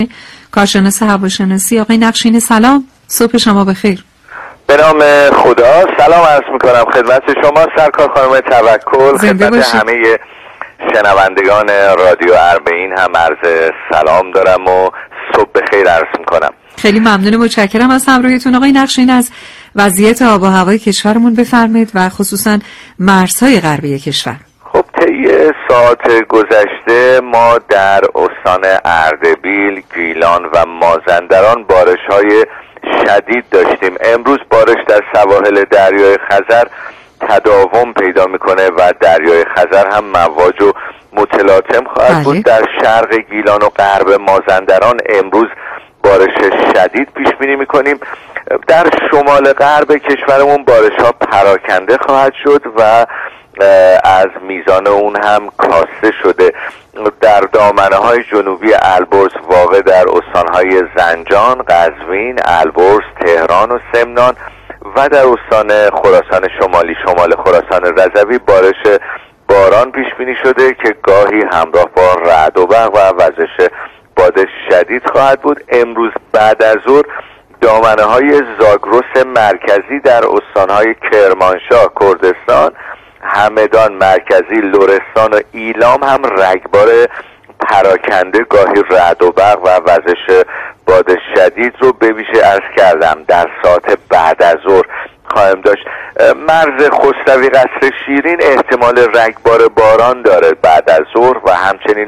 کارشناس هواشناسی. آقای نقشین سلام، صبح شما بخیر. به نام خدا. سلام عرض میکنم خدمت شما سرکار خانم توکل، خدمت همه شنوندگان رادیو اربعین هم عرض سلام دارم و صبح بخیر عرض میکنم. خیلی ممنون و متشکرم از همراهیتون. آقای نقشین از وضعیت آب و هوای کشورمون بفرمایید و خصوصا مرزهای غربی کشور. خب طی ساعات گذشته ما در استان اردبیل، گیلان و مازندران بارش‌های شدید داشتیم. امروز بارش در سواحل دریای خزر تداوم پیدا میکنه و دریای خزر هم مواج و متلاطم خواهد بود. در شرق گیلان و غرب مازندران امروز بارش شدید پیش بینی میکنیم. در شمال غرب کشورمون بارش ها پراکنده خواهد شد و از میزان اون هم کاسته شده. در دامنه های جنوبی البرز واقع در استانهای زنجان، قزوین، البرز، تهران و سمنان و در استان خراسان شمالی، شمال خراسان رضوی بارش باران پیش بینی شده که گاهی همراه با رعد و برق و وزش باد شدید خواهد بود. امروز بعد از ظهر دامنه های زاگرس مرکزی در استانهای کرمانشاه، کردستان، همدان مرکزی، لرستان و ایلام هم رگبار پراکنده گاهی رعد و برق و وزش باد شدید رو به ویژه عرض کردم در ساعت بعد از ظهر خواهیم داشت. مرز خسروی قصر شیرین احتمال رگبار باران داره بعد از ظهر و همچنین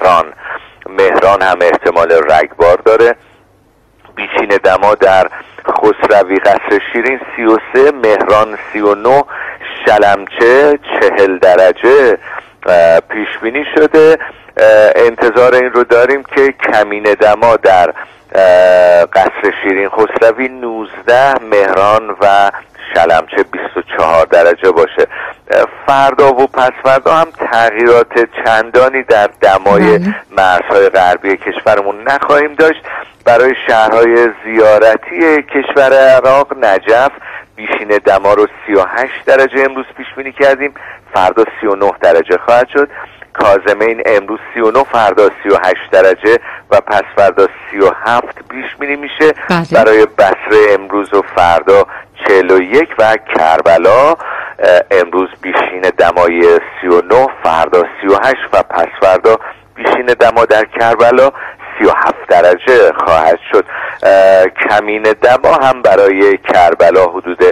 مهران هم احتمال رگبار داره. بیشین دما در خسروی قصر شیرین 33، مهران 39، شلمچه 40 درجه پیش بینی شده. انتظار این رو داریم که کمین دما در قصر شیرین خسروی 19، مهران و شلمچه 24 درجه باشه. فردا و پس فردا هم تغییرات چندانی در دمای مرزهای غربی کشورمون نخواهیم داشت. برای شهرهای زیارتی کشور عراق، نجف بیشین دما رو 38 درجه امروز پیش بینی کردیم، فردا 39 درجه خواهد شد. کاظمین امروز 39، فردا 38 درجه و پس فردا 37 پیش بینی میشه. برای بصره امروز و فردا 41 و کربلا امروز بیشین دمای 39، فردا 38 و پس فردا بیشین دما در کربلا 37 درجه خواهد شد. کمین دما هم برای کربلا حدود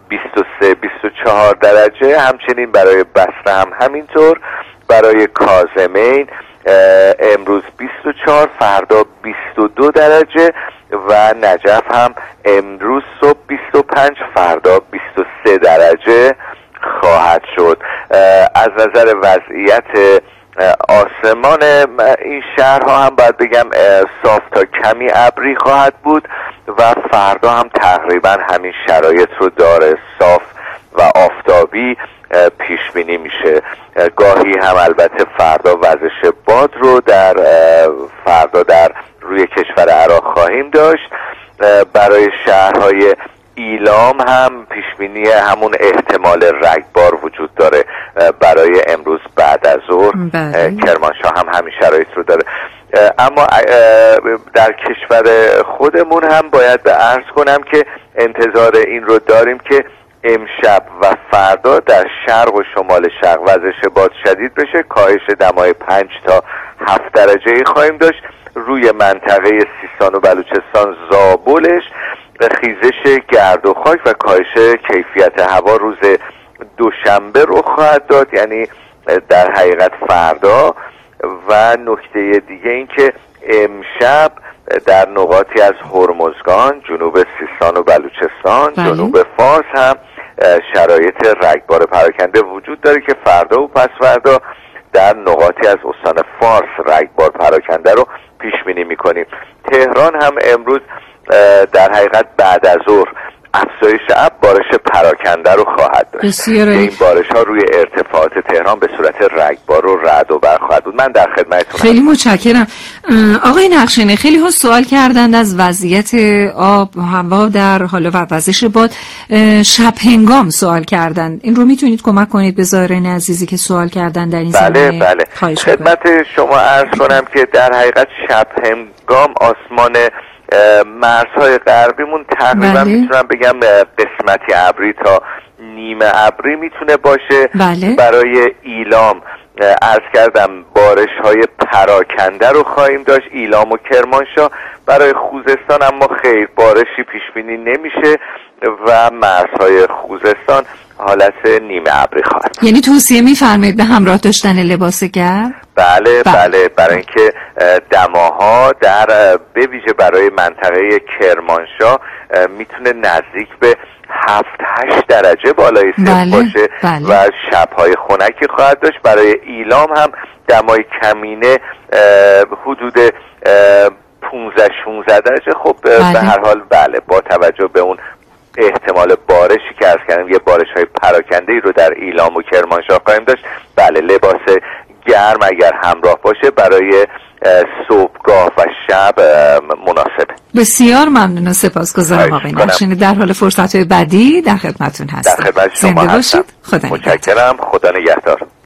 23-24 درجه، همچنین برای بصره هم همینطور. برای کاظمین امروز 24، فردا 22 درجه و نجف هم امروز صبح 25، فردا 23 درجه خواهد شد. از نظر وضعیت آسمان این شهرها هم باید بگم صاف تا کمی ابری خواهد بود و فردا هم تقریبا همین شرایط رو داره، صاف و آفتابی پیش بینی میشه. گاهی هم البته فردا وزش باد رو فردا در روی کشور عراق خواهیم داشت. برای شهرهای ایلام هم پیش بینی همون احتمال رگبار وجود داره برای امروز بعد از ظهر. کرمانشاه هم همین شرایط رو داره. اما در کشور خودمون هم باید به عرض کنم که انتظار این رو داریم که امشب و فردا در شرق و شمال شرق وزش باد شدید بشه، کاهش دمای 5 تا 7 درجه خواهیم داشت. روی منطقه سیستان و بلوچستان زابلش خیزش گرد و خاک و کاهش کیفیت هوا روز دوشنبه رو خواهد داد، یعنی در حقیقت فردا. و نکته دیگه این که امشب در نقاطی از هرمزگان، جنوب سیستان و بلوچستان، جنوب فارس هم شرایط رگبار پراکنده وجود داره که فردا و پس فردا در نقاطی از استان فارس رگبار پراکنده رو پیش بینی می‌کنیم. تهران هم امروز در حقیقت بعد از ظهر افزایش ابر بارش پراکنده رو خواهد داشت. این بارش ها روی ارتفاعات تهران به صورت رگبار و رعد و برق خواهد بود. من در خدمتتونم. خیلی متشکرم. آقای نقشینی، خیلی ها سوال کردند از وضعیت آب هوا در حال و وزش باد. شب هنگام سوال کردند. این رو میتونید کمک کنید به زائرین عزیزی که سوال کردن در این زمینه؟ بله. خدمت شما عرض کنم که در حقیقت شب هنگام آسمان مرزهای غربیمون تقریبا میتونم بگم قسمتی ابری تا نیمه ابری میتونه باشه. برای ایلام عرض کردم بارش های پراکنده رو خواهیم داشت، ایلام و کرمانشاه. برای خوزستان اما خیر بارشی پیش بینی نمیشه و مرزهای خوزستان حالت نیمه ابری خواهد. یعنی توصیه میفرمایید به همراه داشتن لباس گرم؟ بله. برای اینکه دماها به ویژه برای منطقه کرمانشاه میتونه نزدیک به 7-8 درجه بالای صفر باشه و شب‌های خنکی خواهد داشت. برای ایلام هم دمای کمینه حدود 15-16 درجه. خب به هر حال با توجه به اون احتمال بارشی که عرض کردم، یه بارش‌های پراکنده‌ای رو در ایلام و کرمانشاه خواهیم داشت. لباس گرم اگر همراه باشه برای صبحگاه و شب مناسبه. بسیار ممنون و سپاسگزارم آقای نقشینی. در حال فرصت‌های بعدی در خدمتتون هستم. در خدمت شما هستم. خدا متشکرم. خدا نگهدار.